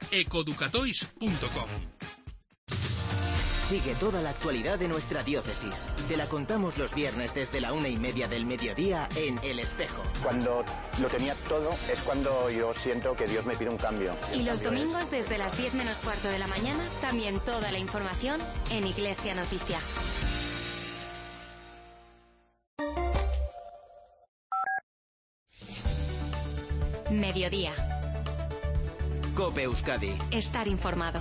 ecoducatois.com. Sigue toda la actualidad de nuestra diócesis. Te la contamos los viernes desde la 1:30 del mediodía en El Espejo. Cuando lo tenía todo es cuando yo siento que Dios me pide un cambio. Y los domingos desde las 10 menos cuarto de la mañana, también toda la información en Iglesia Noticia. Mediodía. COPE Euskadi. Estar informado.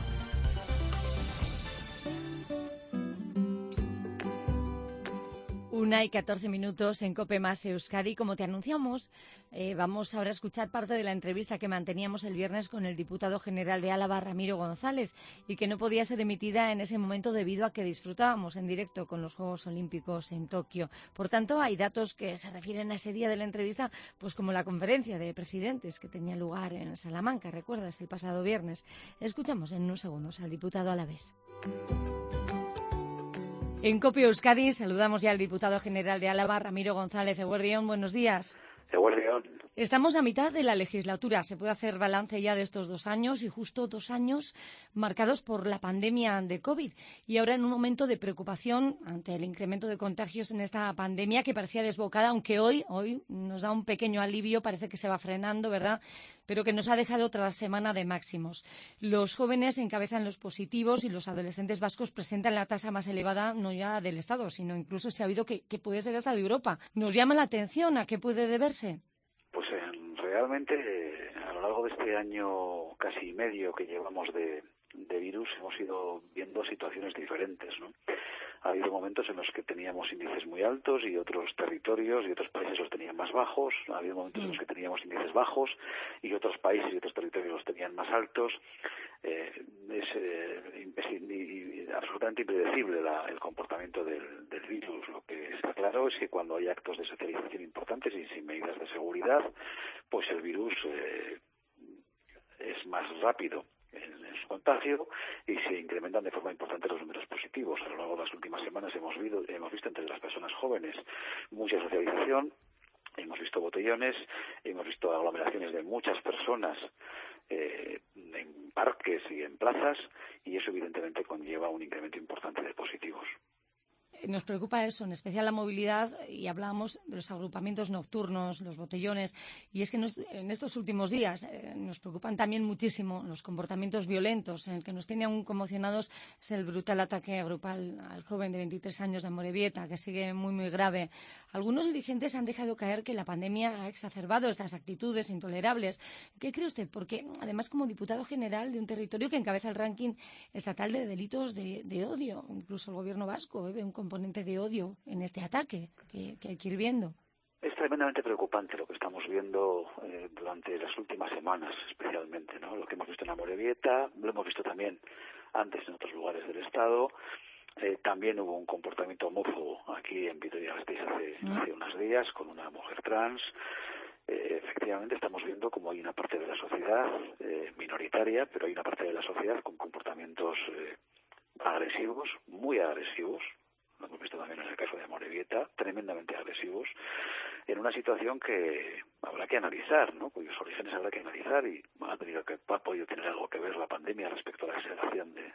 1:14 en COPE más Euskadi. Como te anunciamos, vamos ahora a escuchar parte de la entrevista que manteníamos el viernes con el diputado general de Álava, Ramiro González, y que no podía ser emitida en ese momento debido a que disfrutábamos en directo con los Juegos Olímpicos en Tokio. Por tanto, hay datos que se refieren a ese día de la entrevista, pues como la conferencia de presidentes que tenía lugar en Salamanca, ¿recuerdas? El pasado viernes. Escuchamos en unos segundos al diputado alavés. En COPE Euskadi saludamos ya al diputado general de Álava, Ramiro González. Eguerdión, buenos días. Eguerdión. Estamos a mitad de la legislatura. Se puede hacer balance ya de estos 2 años y justo 2 años marcados por la pandemia de COVID. Y ahora en un momento de preocupación ante el incremento de contagios en esta pandemia que parecía desbocada, aunque hoy nos da un pequeño alivio, parece que se va frenando, ¿verdad? Pero que nos ha dejado otra semana de máximos. Los jóvenes encabezan los positivos y los adolescentes vascos presentan la tasa más elevada, no ya del Estado, sino incluso se ha oído que puede ser hasta de Europa. ¿Nos llama la atención a qué puede deberse? Pues realmente a lo largo de este año casi medio que llevamos de virus hemos ido viendo situaciones diferentes, ¿no? Ha habido momentos en los que teníamos índices muy altos y otros territorios y otros países los tenían más bajos. Ha habido momentos en los que teníamos índices bajos y otros países y otros territorios los tenían más altos. Es absolutamente impredecible el comportamiento del virus. Lo que está claro es que cuando hay actos de socialización importantes y sin medidas de seguridad, pues el virus es más rápido en su contagio y se incrementan de forma importante los números positivos. A lo largo de las últimas semanas hemos visto entre las personas jóvenes mucha socialización, hemos visto botellones, hemos visto aglomeraciones de muchas personas en parques y en plazas, y eso evidentemente conlleva un incremento importante de positivos. Nos preocupa eso, en especial la movilidad, y hablábamos de los agrupamientos nocturnos, los botellones, y es que en estos últimos días nos preocupan también muchísimo los comportamientos violentos. En el que nos tiene aún conmocionados es el brutal ataque grupal al joven de 23 años de Amorebieta, que sigue muy, muy grave. Algunos dirigentes han dejado caer que la pandemia ha exacerbado estas actitudes intolerables. ¿Qué cree usted? Porque, además, como diputado general de un territorio que encabeza el ranking estatal de delitos de odio, incluso el gobierno vasco ve un componente de odio en este ataque que hay que ir viendo. Es tremendamente preocupante lo que estamos viendo durante las últimas semanas, especialmente, ¿no? Lo que hemos visto en Amorebieta, lo hemos visto también antes en otros lugares del Estado. También hubo un comportamiento homófobo aquí en Vitoria-Gasteiz hace unos días con una mujer trans. Efectivamente estamos viendo como hay una parte de la sociedad minoritaria, pero hay una parte de la sociedad con comportamientos agresivos, muy agresivos. Lo hemos visto también en el caso de Amorebieta, tremendamente agresivos, en una situación que habrá que analizar, ¿no? Cuyos orígenes habrá que analizar, y ha podido tener algo que ver la pandemia respecto a la exacerbación de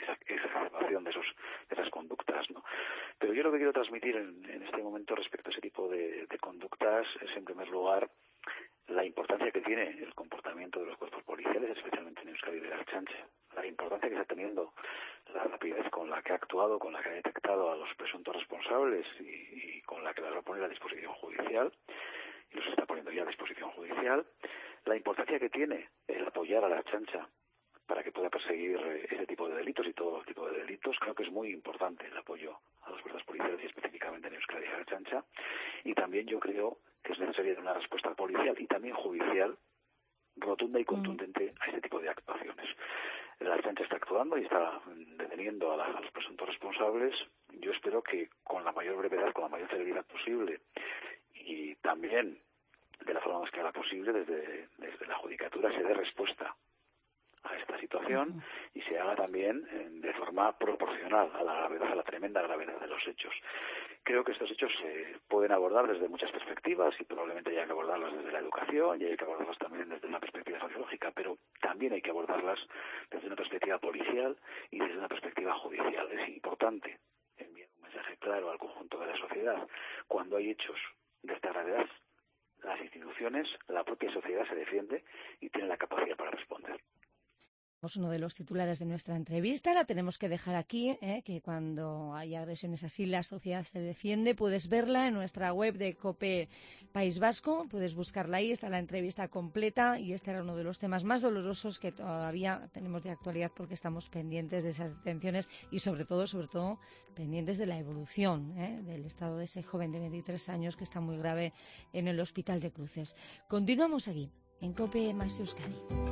esas conductas, ¿no? Pero yo lo que quiero transmitir en este momento respecto a ese tipo de conductas es, en primer lugar, la importancia que tiene el comportamiento de los cuerpos policiales, especialmente en Euskadi de la Ertzaintza, la importancia que está teniendo la rapidez con la que ha actuado, con la que ha detectado a los presuntos responsables y con la que las va a poner a disposición judicial, y los está poniendo ya a disposición judicial, la importancia que tiene el apoyar a la Ertzaintza para que pueda perseguir ese tipo de delitos y todo tipo de delitos. Creo que es muy importante el apoyo a las fuerzas policiales y específicamente en Euskadi y Ertzaintza, y también yo creo que es necesaria una respuesta policial y también judicial rotunda y contundente a este tipo de actuaciones. La Ertzaintza está actuando y está deteniendo a los presuntos responsables. Yo espero que con la mayor brevedad, con la mayor celeridad posible, y también de la forma más clara posible desde la Judicatura, se dé respuesta a esta situación y se haga también de forma proporcional a la gravedad, a la tremenda gravedad de los hechos. creo que estos hechos se pueden abordar desde muchas perspectivas y probablemente haya que abordarlas desde la educación y hay que abordarlas también desde una perspectiva sociológica, pero también hay que abordarlas desde una perspectiva policial y desde una perspectiva judicial. Es importante enviar un mensaje claro al conjunto de la sociedad. Cuando hay hechos de esta gravedad, las instituciones, la propia sociedad se defiende y tiene la capacidad para responder. Uno de los titulares de nuestra entrevista, la tenemos que dejar aquí, que cuando hay agresiones así la sociedad se defiende. Puedes verla en nuestra web de COPE País Vasco, puedes buscarla ahí, está la entrevista completa y este era uno de los temas más dolorosos que todavía tenemos de actualidad porque estamos pendientes de esas detenciones y sobre todo pendientes de la evolución del estado de ese joven de 23 años que está muy grave en el Hospital de Cruces. Continuamos aquí, en COPE más Euskadi.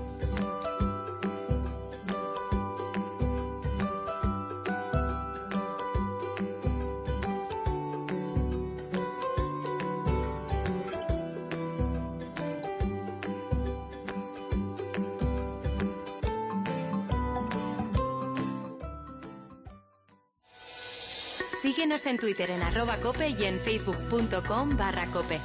Síguenos en Twitter en @cope y en facebook.com/cope.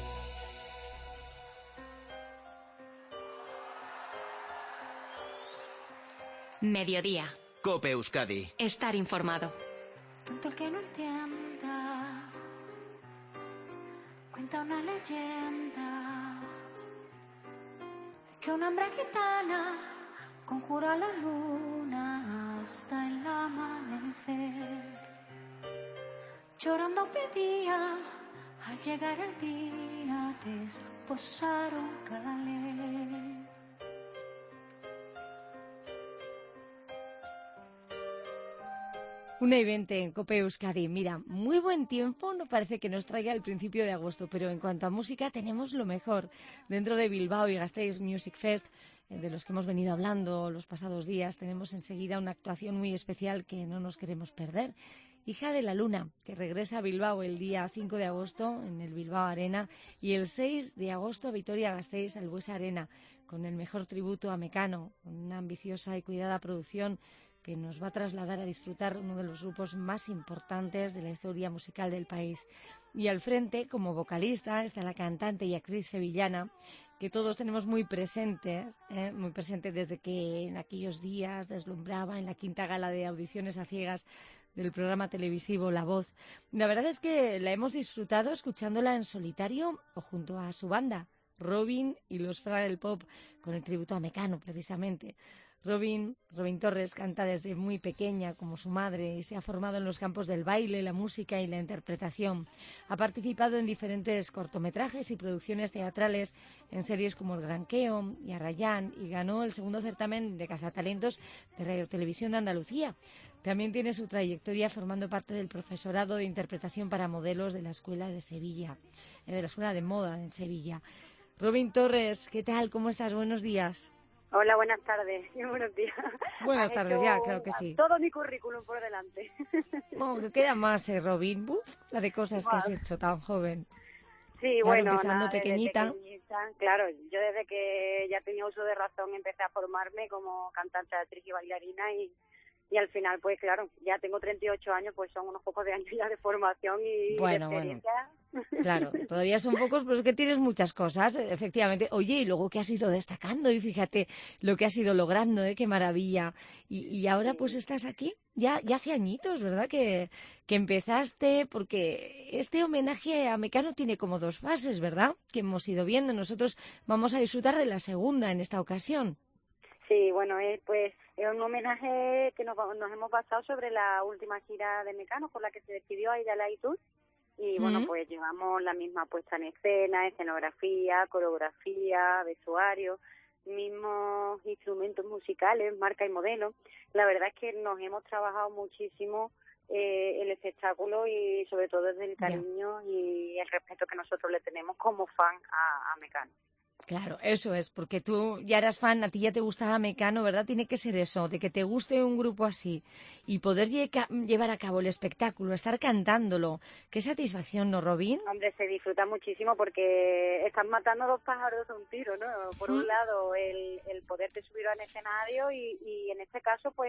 Mediodía. COPE Euskadi. Estar informado. Tonto el que no entienda. Cuenta una leyenda que una hembra gitana conjuró a la luna hasta el amanecer. Llorando pedía al llegar el día desposar un calé. 1:20 en COPE Euskadi. Mira, muy buen tiempo, no parece que nos traiga el principio de agosto, pero en cuanto a música tenemos lo mejor. Dentro de Bilbao y Gasteiz Music Fest, de los que hemos venido hablando los pasados días, tenemos enseguida una actuación muy especial que no nos queremos perder. Hija de la Luna, que regresa a Bilbao el día 5 de agosto en el Bilbao Arena y el 6 de agosto a Vitoria-Gasteiz al Buesa Arena, con el mejor tributo a Mecano, con una ambiciosa y cuidada producción que nos va a trasladar a disfrutar uno de los grupos más importantes de la historia musical del país. Y al frente, como vocalista, está la cantante y actriz sevillana, que todos tenemos muy presente desde que en aquellos días deslumbraba en la quinta gala de audiciones a ciegas del programa televisivo La Voz. La verdad es que la hemos disfrutado escuchándola en solitario o junto a su banda, Robin y los Fraggle Pop, con el tributo a Mecano, precisamente. Robin Torres canta desde muy pequeña como su madre y se ha formado en los campos del baile, la música y la interpretación. Ha participado en diferentes cortometrajes y producciones teatrales en series como El Granqueo y Arrayán y ganó el segundo certamen de cazatalentos de Radio Televisión de Andalucía. También tiene su trayectoria formando parte del profesorado de interpretación para modelos de la Escuela de Sevilla, de la Escuela de Moda en Sevilla. Robin Torres, ¿qué tal? ¿Cómo estás? Buenos días. Hola, buenas tardes y buenos días. Buenas tardes ya, claro que sí. Todo mi currículum por delante. Oh, que queda más, Robin. La de cosas que has hecho tan joven. Sí, claro, bueno, empezando pequeñita. Claro, yo desde que ya tenía uso de razón empecé a formarme como cantante, actriz y bailarina y al final, pues claro, ya tengo 38 años, pues son unos pocos de años ya de formación y de experiencia. Bueno. Claro, todavía son pocos, pero es que tienes muchas cosas, efectivamente. Oye, y luego que has ido destacando y fíjate lo que has ido logrando, qué maravilla. Y ahora pues estás aquí, ya hace añitos, ¿verdad? Que empezaste, porque este homenaje a Mecano tiene como dos fases, ¿verdad? Que hemos ido viendo. Nosotros vamos a disfrutar de la segunda en esta ocasión. Sí, bueno, pues es un homenaje que nos hemos basado sobre la última gira de Mecano por la que se despidió Aida Laitur. Y bueno, pues llevamos la misma puesta en escena, escenografía, coreografía, vestuario, mismos instrumentos musicales, marca y modelo. La verdad es que nos hemos trabajado muchísimo el espectáculo y sobre todo desde el cariño y el respeto que nosotros le tenemos como fan a Mecano. Claro, eso es, porque tú ya eras fan, a ti ya te gustaba Mecano, ¿verdad? Tiene que ser eso, de que te guste un grupo así y poder llevar a cabo el espectáculo, estar cantándolo. Qué satisfacción, ¿no, Robin? Hombre, se disfruta muchísimo porque estás matando dos pájaros de un tiro, ¿no? Por un lado, el poderte subir al escenario y en este caso, pues,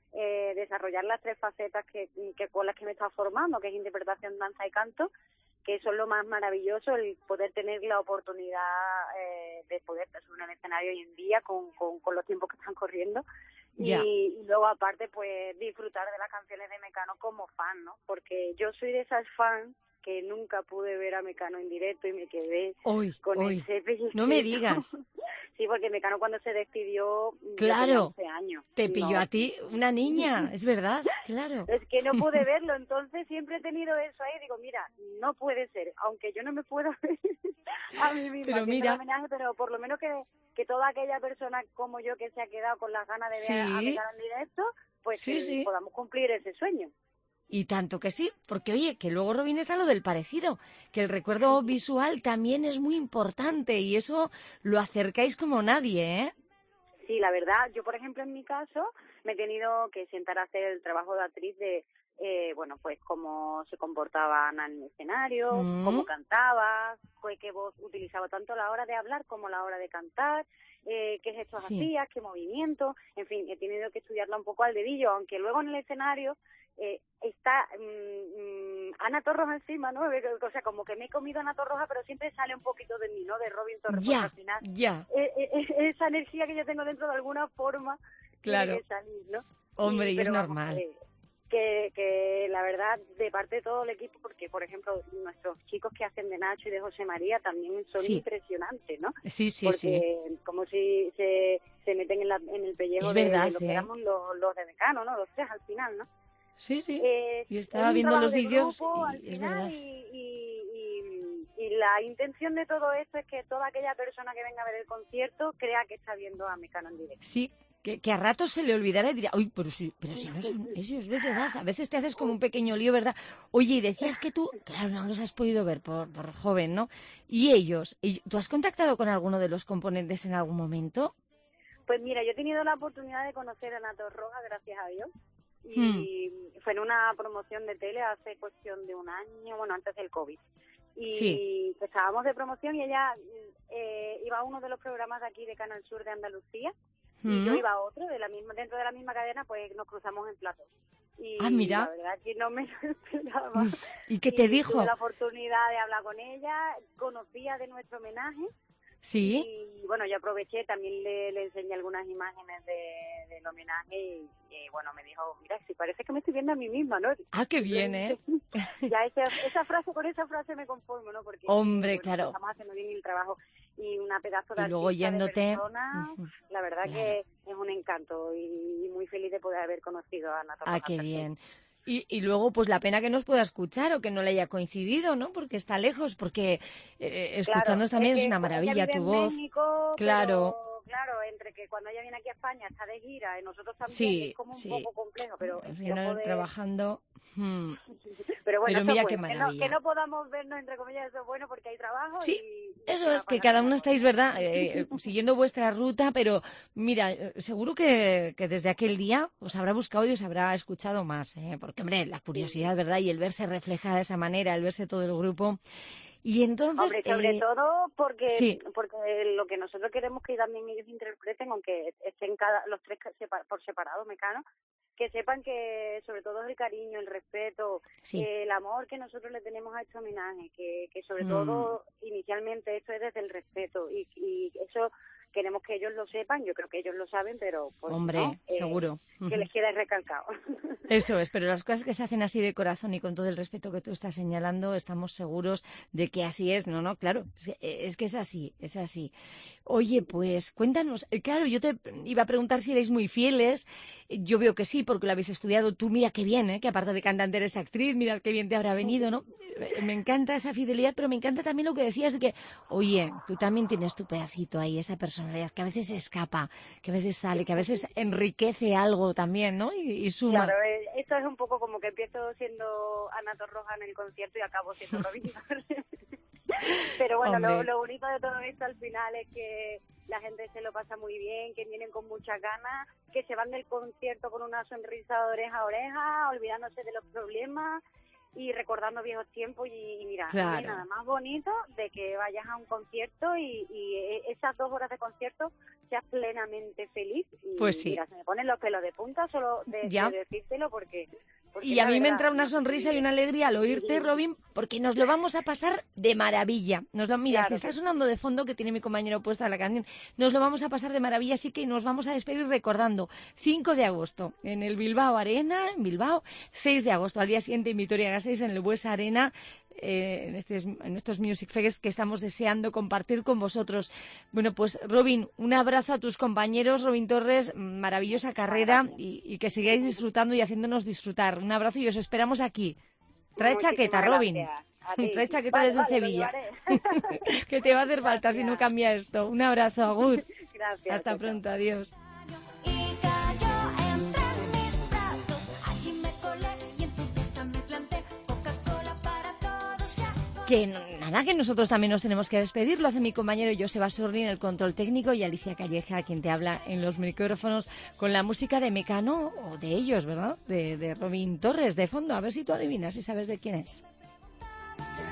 desarrollar las 3 facetas que con las que me he estado formando, que es interpretación, danza y canto, que eso es lo más maravilloso, el poder tener la oportunidad de poder subir un escenario hoy en día con los tiempos que están corriendo. Yeah. Y luego, aparte, pues disfrutar de las canciones de Mecano como fan, ¿no? Porque yo soy de esas fans que nunca pude ver a Mecano en directo y me quedé con ese pellizquito. No me digas. Sí, porque Mecano cuando se despidió, claro, yo tenía 11 años. Te pilló a ti una niña, es verdad, claro. Es que no pude verlo, entonces siempre he tenido eso ahí. Digo, mira, no puede ser, aunque yo no me pueda ver a mí misma, pero mira, homenaje, pero por lo menos que toda aquella persona como yo que se ha quedado con las ganas de ver a Mecano en directo, pues que podamos cumplir ese sueño. Y tanto que sí, porque oye, que luego Robin está lo del parecido, que el recuerdo visual también es muy importante y eso lo acercáis como nadie, ¿eh? Sí, la verdad, yo por ejemplo en mi caso me he tenido que sentar a hacer el trabajo de actriz de, bueno, pues cómo se comportaba Ana en el escenario, cómo cantaba, qué voz utilizaba tanto a la hora de hablar como a la hora de cantar, qué gestos hacía, qué movimientos, en fin, he tenido que estudiarla un poco al dedillo, aunque luego en el escenario está Ana Torroja encima, ¿no? O sea, como que me he comido Ana Torroja, pero siempre sale un poquito de mí, ¿no? De Robin Torroja al final. Esa energía que yo tengo dentro de alguna forma tiene que salir, ¿no? Hombre, y es normal. Que la verdad, de parte de todo el equipo, porque, por ejemplo, nuestros chicos que hacen de Nacho y de José María también son impresionantes, ¿no? Sí, porque como si se meten en el pellejo de lo que éramos los de Mecano, ¿no? Los 3 al final, ¿no? Sí. Yo estaba viendo los vídeos y es verdad. Y la intención de todo esto es que toda aquella persona que venga a ver el concierto crea que está viendo a Mecano en directo. Sí, que a ratos se le olvidará y dirá, uy, pero si no son ellos, ¿verdad? A veces te haces como un pequeño lío, ¿verdad? Oye, y decías que tú, claro, no los has podido ver por joven, ¿no? Y ellos, ¿tú has contactado con alguno de los componentes en algún momento? Pues mira, yo he tenido la oportunidad de conocer a Ana Torroja, gracias a Dios. Y fue en una promoción de tele hace cuestión de un año, bueno, antes del COVID. Y estábamos de promoción y ella iba a uno de los programas de aquí de Canal Sur de Andalucía y yo iba a otro dentro de la misma cadena, pues nos cruzamos en platos. Y mira. La verdad que no me lo esperaba. ¿Y qué te dijo? Tuve la oportunidad de hablar con ella, conocía de nuestro homenaje. Sí. Y bueno, yo aproveché, también le enseñé algunas imágenes del homenaje y bueno, me dijo, mira, si parece que me estoy viendo a mí misma, ¿no? Ah, qué bien, ¿eh? Ya con esa frase me conformo, ¿no? Porque hombre, claro, estamos haciendo bien el trabajo y una pedazo de y luego yéndote de persona, la verdad que es un encanto y muy feliz de poder haber conocido a Ana Torroja. Ah, qué bien. Y luego, pues la pena que nos pueda escuchar o que no le haya coincidido, ¿no? Porque está lejos, porque escuchándonos también es una maravilla tu voz. México, claro. Claro, entre que cuando ella viene aquí a España está de gira y nosotros también es como un poco complejo, pero al final trabajando. Pero bueno, pero mira bueno, qué maravilla. Que no podamos vernos entre comillas, eso es bueno porque hay trabajo. Sí, y eso es, que cada uno estáis, ¿verdad? Siguiendo vuestra ruta, pero mira, seguro que desde aquel día os habrá buscado y os habrá escuchado más, porque hombre, la curiosidad, ¿verdad? Y el verse reflejada de esa manera, el verse todo el grupo. Y entonces, hombre, sobre todo porque lo que nosotros queremos que también ellos interpreten, aunque estén los 3 por separado, Mecano, que sepan que sobre todo es el cariño, el respeto, el amor que nosotros le tenemos a este homenaje, que sobre todo inicialmente esto es desde el respeto y eso queremos que ellos lo sepan, yo creo que ellos lo saben, pero pues hombre, no, seguro. Que les quede recalcado. Eso es, pero las cosas que se hacen así de corazón y con todo el respeto que tú estás señalando, estamos seguros de que así es, ¿no? Claro, es que es así, es así. Oye, pues cuéntanos, claro, yo te iba a preguntar si erais muy fieles, yo veo que sí, porque lo habéis estudiado, tú mira qué bien, que aparte de cantante eres actriz, mira qué bien te habrá venido, ¿no? Me encanta esa fidelidad, pero me encanta también lo que decías de que, oye, tú también tienes tu pedacito ahí, esa personalidad que a veces escapa, que a veces sale, que a veces enriquece algo también, ¿no? Y suma. Claro, esto es un poco como que empiezo siendo Ana Torroja en el concierto y acabo siendo Robin. Pero bueno, lo bonito de todo esto al final es que la gente se lo pasa muy bien, que vienen con muchas ganas, que se van del concierto con una sonrisa de oreja a oreja, olvidándose de los problemas y recordando viejos tiempos y mira, claro. No hay nada más bonito de que vayas a un concierto y esas 2 horas de concierto seas plenamente feliz. Y, pues sí. Mira, se me ponen los pelos de punta solo de decírtelo porque y a mí me entra una sonrisa y una alegría al oírte, Robin, porque nos lo vamos a pasar de maravilla. Mira, si está sonando de fondo, que tiene mi compañero puesta la canción, nos lo vamos a pasar de maravilla, así que nos vamos a despedir recordando 5 de agosto en el Bilbao Arena, en Bilbao, 6 de agosto al día siguiente en Vitoria-Gasteiz, en el Buesa Arena, en estos Music Fest que estamos deseando compartir con vosotros. Bueno, pues Robin, un abrazo a tus compañeros, Robin Torres, maravillosa carrera y que sigáis disfrutando y haciéndonos disfrutar. Un abrazo y os esperamos aquí. Trae chaqueta, Robin. Trae chaqueta desde Sevilla. Que te va a hacer falta si no cambia esto. Un abrazo, agur. Gracias. Hasta pronto, adiós. Que nada, que nosotros también nos tenemos que despedir. Lo hace mi compañero Joseba Sorri en el control técnico y Alicia Calleja, quien te habla en los micrófonos, con la música de Mecano, o de ellos, ¿verdad? De Robin Torres, de fondo. A ver si tú adivinas y sabes de quién es.